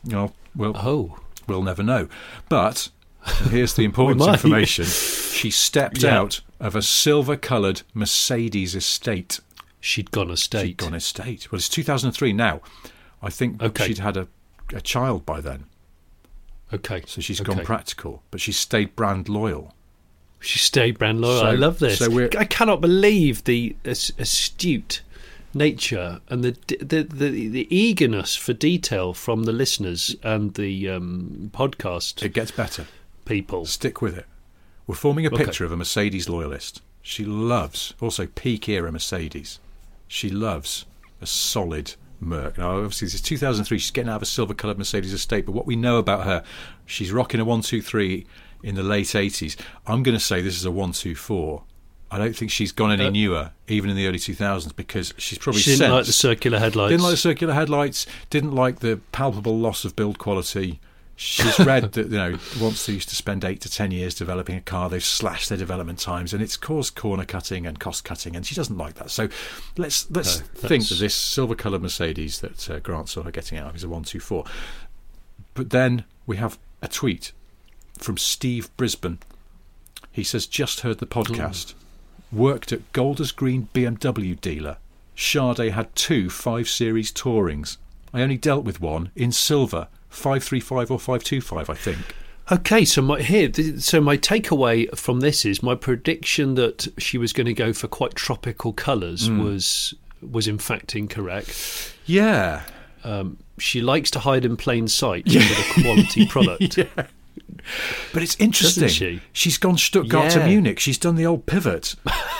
We'll never know. But, and here's the important information, she stepped out of a silver-coloured Mercedes estate. She'd gone estate. Well, it's 2003 now. I think she'd had a child by then. Okay. So she's gone practical, but she's stayed brand loyal. She stayed brand loyal. I love this. I cannot believe the astute nature and the eagerness for detail from the listeners and the podcast. It gets better. People. Stick with it. We're forming a picture of a Mercedes loyalist. She loves, also peak era Mercedes. She loves a solid Merc. Now, obviously, this is 2003. She's getting out of a silver-coloured Mercedes estate, but what we know about her, she's rocking a 123 in the late 80s. I'm going to say this is a 124. I don't think she's gone any newer, even in the early 2000s, because she's probably she didn't like the circular headlights. Didn't like the circular headlights, didn't like the palpable loss of build quality. She's read that, once they used to spend 8 to 10 years developing a car, they've slashed their development times, and it's caused corner cutting and cost cutting, and she doesn't like that. So let's think that this silver-coloured Mercedes that Grant saw her getting out of is a 124. But then we have a tweet from Steve Brisbane. He says, just heard the podcast. Worked at Golders Green BMW dealer. Sade had 2 5 Series Tourings. I only dealt with one in silver, 535 or 525, I think. Okay, so my takeaway from this is my prediction that she was going to go for quite tropical colours was in fact incorrect. Yeah. She likes to hide in plain sight with a quality product. Yeah. But it's interesting. Doesn't she? She's gone Stuttgart to Munich. She's done the old pivot.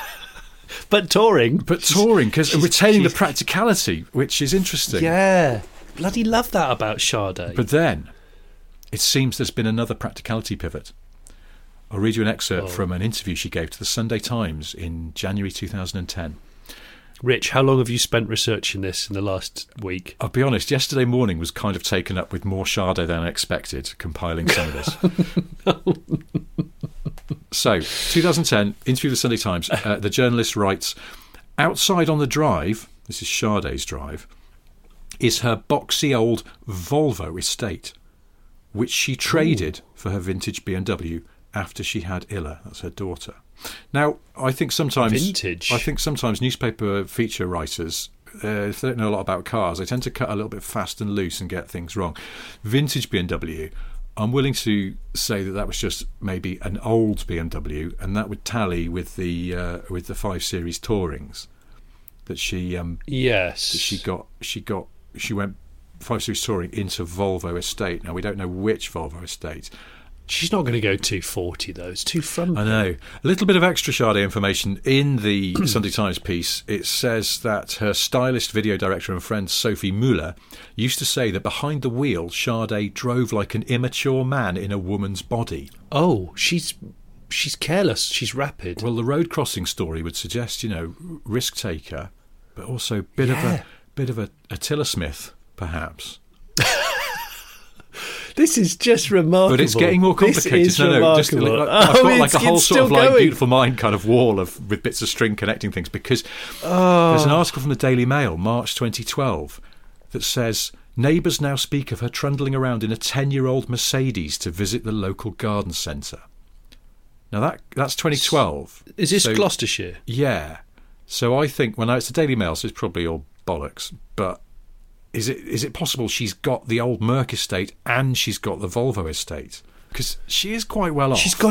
But touring, because retaining the practicality, which is interesting. Yeah. Bloody love that about Sade. But then, it seems there's been another practicality pivot. I'll read you an excerpt from an interview she gave to the Sunday Times in January 2010. Rich, how long have you spent researching this in the last week? I'll be honest, yesterday morning was kind of taken up with more Sade than I expected, compiling some of this. So, 2010, interview with the Sunday Times. The journalist writes, outside on the drive, this is Sade's drive, is her boxy old Volvo estate, which she traded for her vintage BMW after she had Illa, that's her daughter. Now, I think sometimes newspaper feature writers, if they don't know a lot about cars, they tend to cut a little bit fast and loose and get things wrong. Vintage BMW, I'm willing to say that was just maybe an old BMW, and that would tally with the 5 Series Tourings that she she went 5 Series Touring into Volvo estate. Now we don't know which Volvo estate, She's not going to go 240 though. It's too frumpy. I know. A little bit of extra Sade information in the Sunday Times piece. It says that her stylist, video director and friend Sophie Muller used to say that behind the wheel, Sade drove like an immature man in a woman's body. Oh, she's careless. She's rapid. Well, the road crossing story would suggest, risk taker, but also a bit of a Attila Smith, perhaps. This is just remarkable. But it's getting more complicated. This is remarkable. I've got like a whole sort of like going. Beautiful Mind kind of wall with bits of string connecting things, because there's an article from the Daily Mail, March 2012, that says neighbours now speak of her trundling around in a 10-year-old Mercedes to visit the local garden centre. Now that's 2012. Is this Gloucestershire? Yeah. So I think it's the Daily Mail, so it's probably all bollocks, but is it possible she's got the old Merck estate and she's got the Volvo estate? Because she is quite well off. She's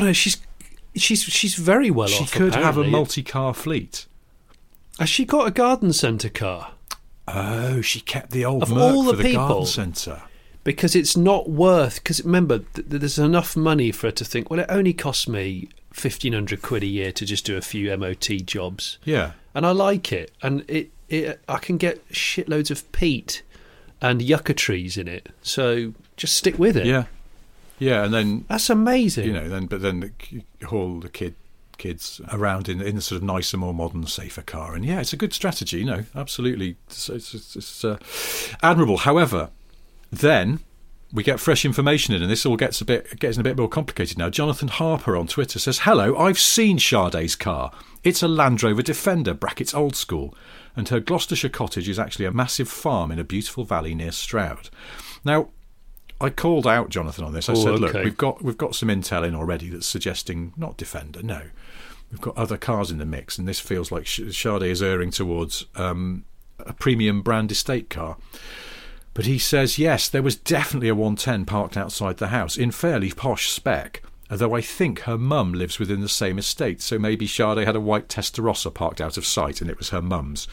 very well off. She could apparently. have a multi-car fleet. Has she got a garden centre car? Oh, she kept the old Of Merc all for the the people, garden centre. Because it's not worth. Because remember, there's enough money for her to think. Well, it only costs me £1,500 a year to just do a few MOT jobs. Yeah, and I like it, and I can get shitloads of peat and yucca trees in it. So just stick with it. Yeah, and then that's amazing. Then haul the kids around in the sort of nicer, more modern, safer car. And yeah, it's a good strategy. Absolutely, it's admirable. However, then we get fresh information in, and this all gets a bit more complicated now. Jonathan Harper on Twitter says, "Hello, I've seen Sade's car. It's a Land Rover Defender, brackets old school, and her Gloucestershire cottage is actually a massive farm in a beautiful valley near Stroud." Now, I called out Jonathan on this. I said, "Look, we've got some intel in already that's suggesting not Defender, no. We've got other cars in the mix, and this feels like Sade is erring towards a premium brand estate car." But he says, yes, there was definitely a 110 parked outside the house in fairly posh spec, although I think her mum lives within the same estate, so maybe Sade had a white Testarossa parked out of sight and it was her mum's.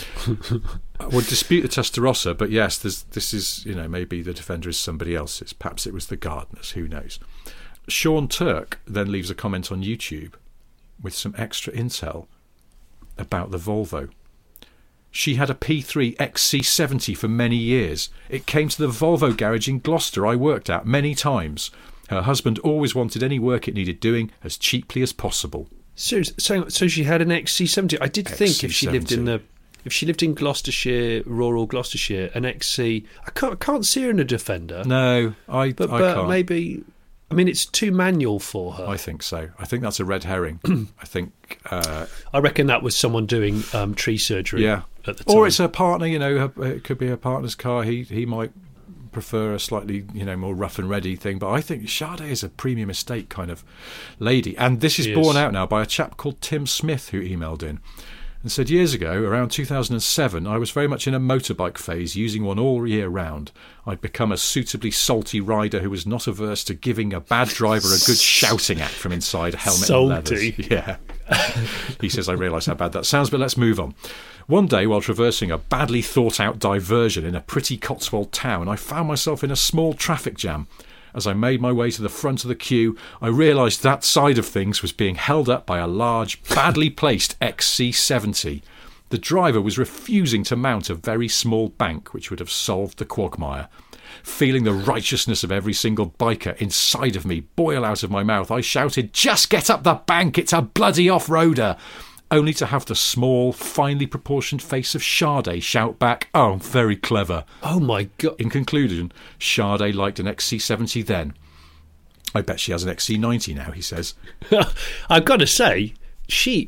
I would dispute the Testarossa, but yes, this is, maybe the Defender is somebody else's. Perhaps it was the gardener's, who knows. Sean Turk then leaves a comment on YouTube with some extra intel about the Volvo. She had a P3 XC70 for many years. It came to the Volvo garage in Gloucester I worked at many times. Her husband always wanted any work it needed doing as cheaply as possible. So she had an XC70. I did think if she lived in Gloucestershire, rural Gloucestershire, an XC. I can't see her in a Defender. No, I can't. Maybe. I mean, it's too manual for her. I think so. I think that's a red herring. I think. I reckon that was someone doing tree surgery. Yeah. At the time. Or it's her partner. It could be her partner's car. He might prefer a slightly more rough and ready thing. But I think Sade is a premium estate kind of lady, and this is borne out now by a chap called Tim Smith who emailed in and said, years ago, around 2007, I was very much in a motorbike phase, using one all year round. I'd become a suitably salty rider who was not averse to giving a bad driver a good shouting at from inside helmet and leathers. Yeah. He says, I realise how bad that sounds, but let's move on. One day, while traversing a badly thought-out diversion in a pretty Cotswold town, I found myself in a small traffic jam. As I made my way to the front of the queue, I realised that side of things was being held up by a large, badly placed XC70. The driver was refusing to mount a very small bank, which would have solved the quagmire. Feeling the righteousness of every single biker inside of me boil out of my mouth, I shouted, "Just get up the bank, it's a bloody off-roader!" Only to have the small, finely proportioned face of Sade shout back, "Oh, very clever." Oh my God. In conclusion, Sade liked an XC70 then. I bet she has an XC90 now, he says. I've got to say, she's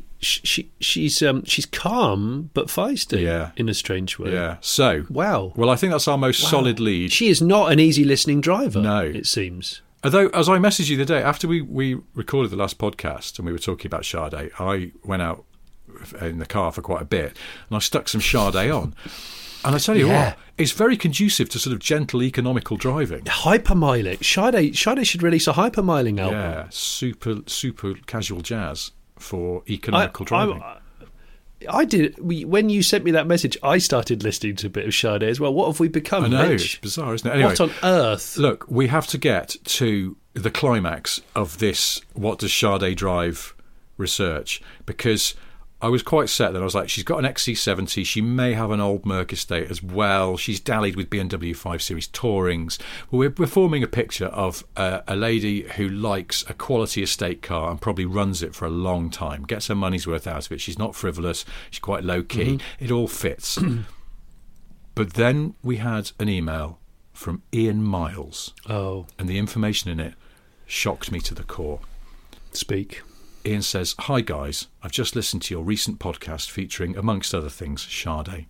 calm but feisty in a strange way. Yeah. So, wow. Well, I think that's our most solid lead. She is not an easy listening driver, no, it seems. Although, as I messaged you the day after we recorded the last podcast and we were talking about Sade, I went out in the car for quite a bit and I stuck some Sade on. And I tell you what, it's very conducive to sort of gentle, economical driving. Hypermiling. Sade should release a hypermiling album. Yeah, super casual jazz for economical driving. I did. When you sent me that message, I started listening to a bit of Sade as well. What have we become? I know, Rich? it's bizarre, isn't it? Anyway, What on earth? Look, we have to get to the climax of this What Does Sade Drive research, because I was quite set that I was like, she's got an XC70, she may have an old Merc estate as well, she's dallied with BMW 5 Series Tourings. Well, we're forming a picture of a lady who likes a quality estate car and probably runs it for a long time, gets her money's worth out of it. She's not frivolous, she's quite low-key. It all fits. But then we had an email from Ian Miles. Oh. And the information in it shocked me to the core. Speak. Ian says, "Hi guys, I've just listened to your recent podcast featuring, amongst other things, Sade.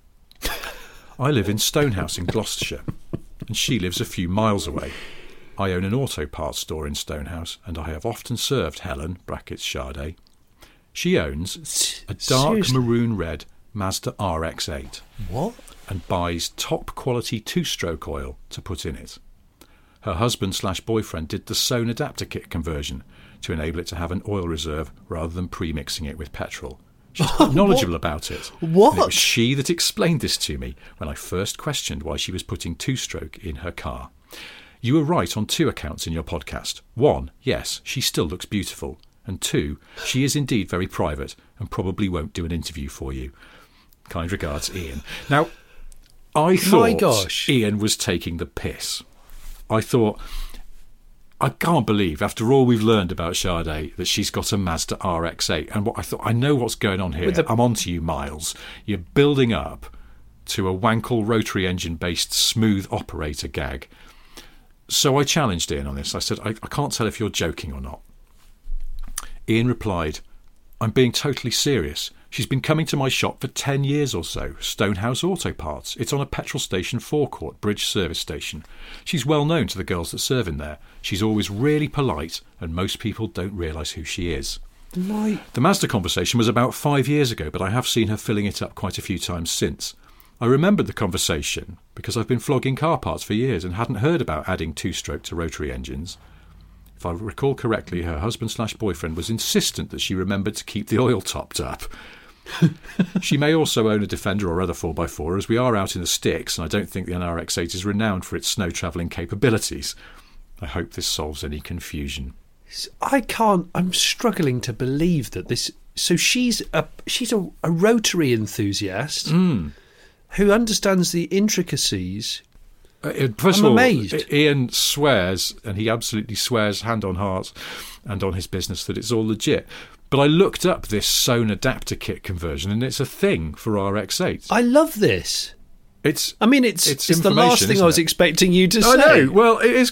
I live in Stonehouse in Gloucestershire, and she lives a few miles away. I own an auto parts store in Stonehouse, and I have often served Helen (brackets Sade). She owns a dark Seriously? maroon red Mazda RX-8 What? and buys top quality two-stroke oil to put in it. Her husband/boyfriend did the Sohn adapter kit conversion to enable it to have an oil reserve rather than pre-mixing it with petrol. She's quite knowledgeable about it. What? And it was she that explained this to me when I first questioned why she was putting two-stroke in her car. You were right on 2 accounts in your podcast. 1, yes, she still looks beautiful. And 2, she is indeed very private and probably won't do an interview for you. Kind regards, Ian." Now, I thought Ian was taking the piss. I thought, I can't believe, after all we've learned about Sade, that she's got a Mazda RX-8. And what I thought, I know what's going on here. I'm on to you, Miles. You're building up to a Wankel rotary engine-based smooth operator gag. So I challenged Ian on this. I said, I can't tell if you're joking or not. Ian replied, "I'm being totally serious. She's been coming to my shop for 10 years or so, Stonehouse Auto Parts. It's on a petrol station forecourt, Bridge service station. She's well known to the girls that serve in there. She's always really polite, and most people don't realise who she is." The Mazda conversation was about 5 years ago, but I have seen her filling it up quite a few times since. I remembered the conversation because I've been flogging car parts for years and hadn't heard about adding two-stroke to rotary engines. If I recall correctly, her husband/boyfriend was insistent that she remembered to keep the oil topped up. She may also own a Defender or other 4x4, as we are out in the sticks, and I don't think the NRX-8 is renowned for its snow-travelling capabilities. I hope this solves any confusion. I'm struggling to believe that this. So she's a rotary enthusiast who understands the intricacies. First I'm of all, amazed. Ian swears, and he absolutely swears hand on heart and on his business, that it's all legit. But I looked up this Sohn adapter kit conversion, and it's a thing for RX-8. I love this. It's the last thing I was expecting you to say. I know. Well, it's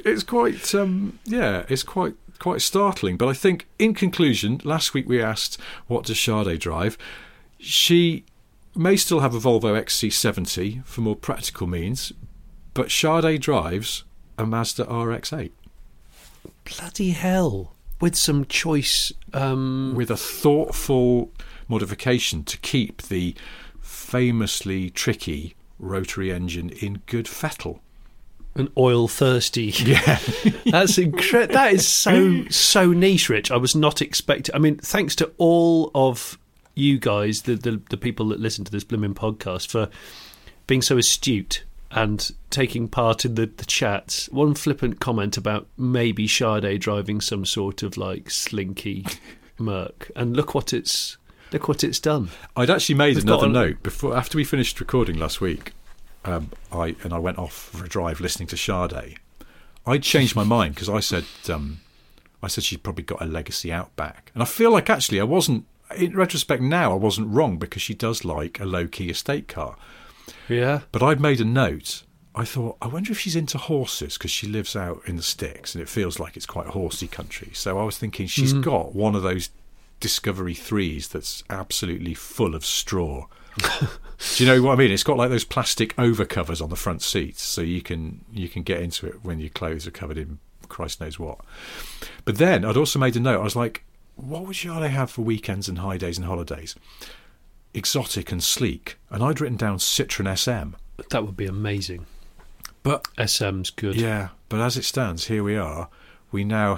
quite startling. But I think, in conclusion, last week we asked, what does Sade drive? She may still have a Volvo XC70 for more practical means, but Sade drives a Mazda RX-8. Bloody hell. With some choice... with a thoughtful modification to keep the famously tricky rotary engine in good fettle. An oil-thirsty... Yeah. That's incredible. That is so niche, Rich. I was not expecting... I mean, thanks to all of you guys, the people that listen to this blooming podcast, for being so astute and taking part in the chats. One flippant comment about maybe Sade driving some sort of like slinky Merc, and look what it's done. I'd actually made another note after we finished recording last week. I went off for a drive listening to Sade. I'd changed my mind because I said she'd probably got a legacy Outback, and I feel like actually I wasn't. In retrospect, now I wasn't wrong, because she does like a low-key estate car. Yeah. But I'd made a note. I thought, I wonder if she's into horses, because she lives out in the sticks and it feels like it's quite horsey country. So I was thinking she's got one of those Discovery 3s that's absolutely full of straw. Do you know what I mean? It's got like those plastic overcovers on the front seats, so you can get into it when your clothes are covered in Christ knows what. But then I'd also made a note. I was like, what would Sade have for weekends and high days and holidays? Exotic and sleek. And I'd written down Citroen SM. That would be amazing. But SM's good. Yeah, but as it stands, here we are. We now have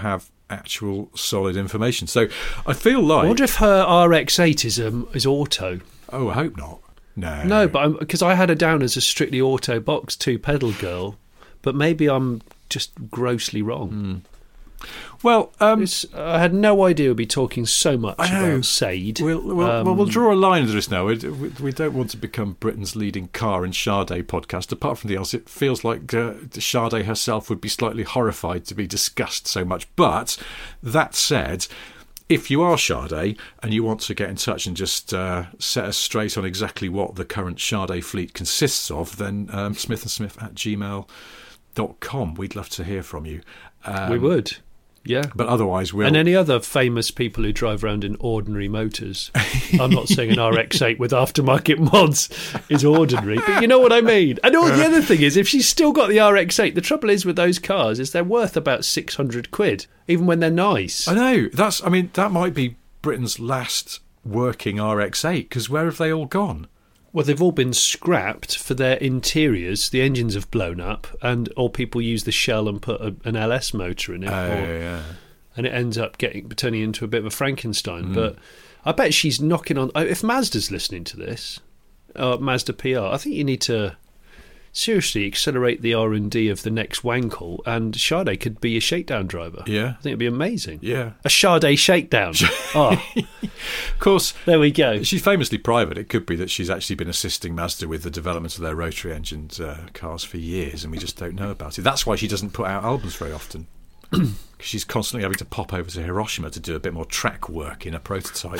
actual solid information. So I feel like... I wonder if her RX-8 is auto. Oh, I hope not. No, but because I had her down as a strictly auto box 2-pedal girl, but maybe I'm just grossly wrong. Well, I had no idea we'd be talking so much about Sade. We'll draw a line under this now. We don't want to become Britain's leading car and Sade podcast. Apart from the else, it feels like Sade herself would be slightly horrified to be discussed so much. But that said, if you are Sade and you want to get in touch and just set us straight on exactly what the current Sade fleet consists of, then smithandsmith@gmail.com. We'd love to hear from you. We would. Yeah. But otherwise, and any other famous people who drive around in ordinary motors. I'm not saying an RX-8 with aftermarket mods is ordinary, but you know what I mean. And all the other thing is, if she's still got the RX-8, the trouble is with those cars is they're worth about 600 quid, even when they're nice. I know. That might be Britain's last working RX-8, because where have they all gone? Well, they've all been scrapped for their interiors. The engines have blown up, or people use the shell and put an LS motor in it. Yeah. And it ends up turning into a bit of a Frankenstein. But I bet she's knocking on... If Mazda's listening to this, Mazda PR, I think you need to seriously accelerate the R&D of the next Wankel, and Sade could be a shakedown driver. Yeah. I think it'd be amazing. Yeah. A Sade shakedown. Of course. There we go. She's famously private. It could be that she's actually been assisting Mazda with the development of their rotary-engined cars for years, and we just don't know about it. That's why she doesn't put out albums very often. Because she's constantly having to pop over to Hiroshima to do a bit more track work in a prototype.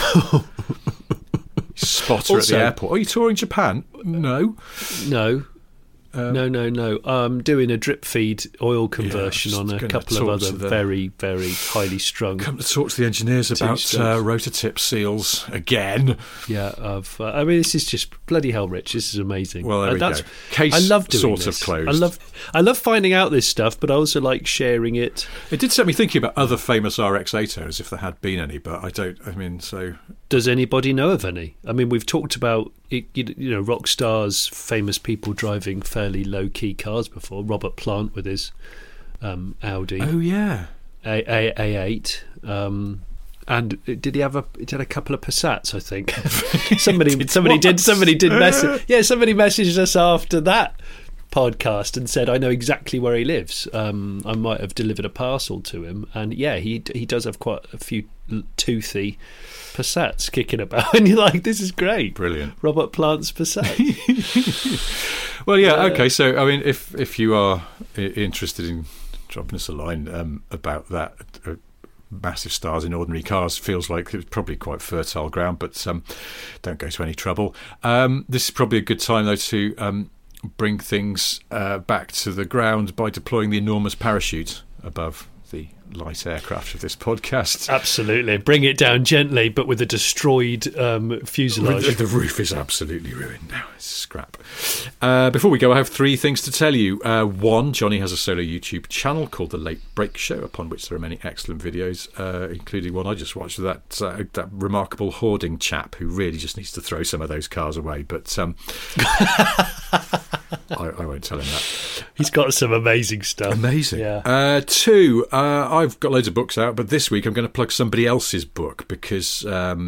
Spot her at the airport. Are you touring Japan? No. No. No. I'm doing a drip feed oil conversion on a couple of other very, very highly strung. Come to talk to the engineers about rotor tip seals again. Yeah, I mean, this is just bloody hell, Rich. This is amazing. Well, there we go. Case I love doing sort this. Of closed. I love finding out this stuff, but I also like sharing it. It did set me thinking about other famous RX-8 owners, if there had been any, but I don't. I mean, so does anybody know of any? I mean, we've talked about rock stars, famous people driving fairly low-key cars before. Robert Plant with his Audi. Oh yeah, A8. And did he have a couple of Passats? I think somebody did message. Yeah, somebody messaged us after that podcast and said, "I know exactly where he lives. I might have delivered a parcel to him." And yeah, he does have quite a few toothy Passats kicking about, and you're like, "This is great, brilliant." Robert Plant's Passat. Well, yeah, okay. So, I mean, if you are interested in dropping us a line about that. Massive stars in ordinary cars feels like it's probably quite fertile ground, but don't go to any trouble. This is probably a good time, though, to bring things back to the ground by deploying the enormous parachute above the light aircraft of this podcast. Absolutely. Bring it down gently, but with a destroyed fuselage. The roof is absolutely ruined now. It's scrap. Before we go, I have three things to tell you. One, Johnny has a solo YouTube channel called The Late Break Show, upon which there are many excellent videos, including one I just watched with that remarkable hoarding chap who really just needs to throw some of those cars away. But I won't tell him that. He's got some amazing stuff. Amazing. Yeah. Two, I've got loads of books out, but this week I'm going to plug somebody else's book because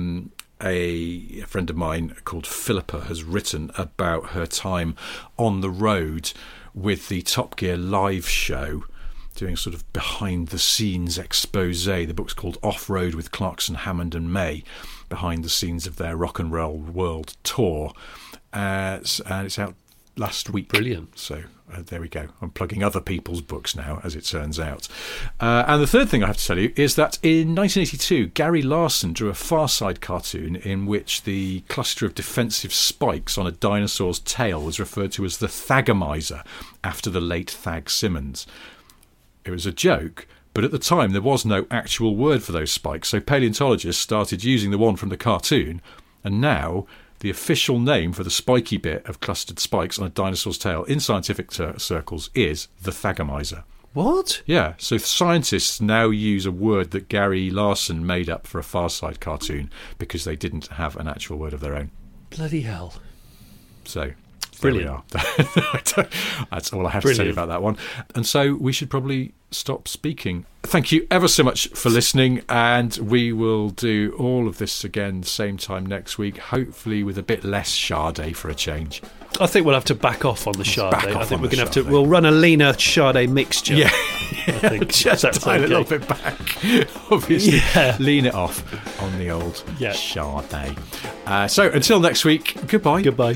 a friend of mine called Philippa has written about her time on the road with the Top Gear live show, doing sort of behind-the-scenes expose. The book's called Off-Road with Clarkson, Hammond and May, behind the scenes of their Rock and Roll World Tour. And it's out last week. Brilliant. So there we go. I'm plugging other people's books now, as it turns out. And the third thing I have to tell you is that in 1982, Gary Larson drew a Far Side cartoon in which the cluster of defensive spikes on a dinosaur's tail was referred to as the Thagomizer, after the late Thag Simmons. It was a joke, but at the time there was no actual word for those spikes, so paleontologists started using the one from the cartoon, and now the official name for the spiky bit of clustered spikes on a dinosaur's tail in scientific circles is the Thagomizer. What? Yeah, so scientists now use a word that Gary Larson made up for a Far Side cartoon because they didn't have an actual word of their own. Bloody hell. So Brilliant. There we are. That's all I have to say about that one. And so we should probably stop speaking. Thank you ever so much for listening, and we will do all of this again same time next week, hopefully with a bit less Sade for a change. I think we'll have to back off on the Sade. I think we're going to have to. Sade. We'll run a leaner Sade mixture. Yeah, I think just dial a little bit back. Obviously, lean it off on the old Sade. So until next week, goodbye. Goodbye.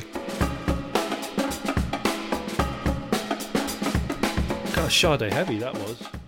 God, Sade heavy that was.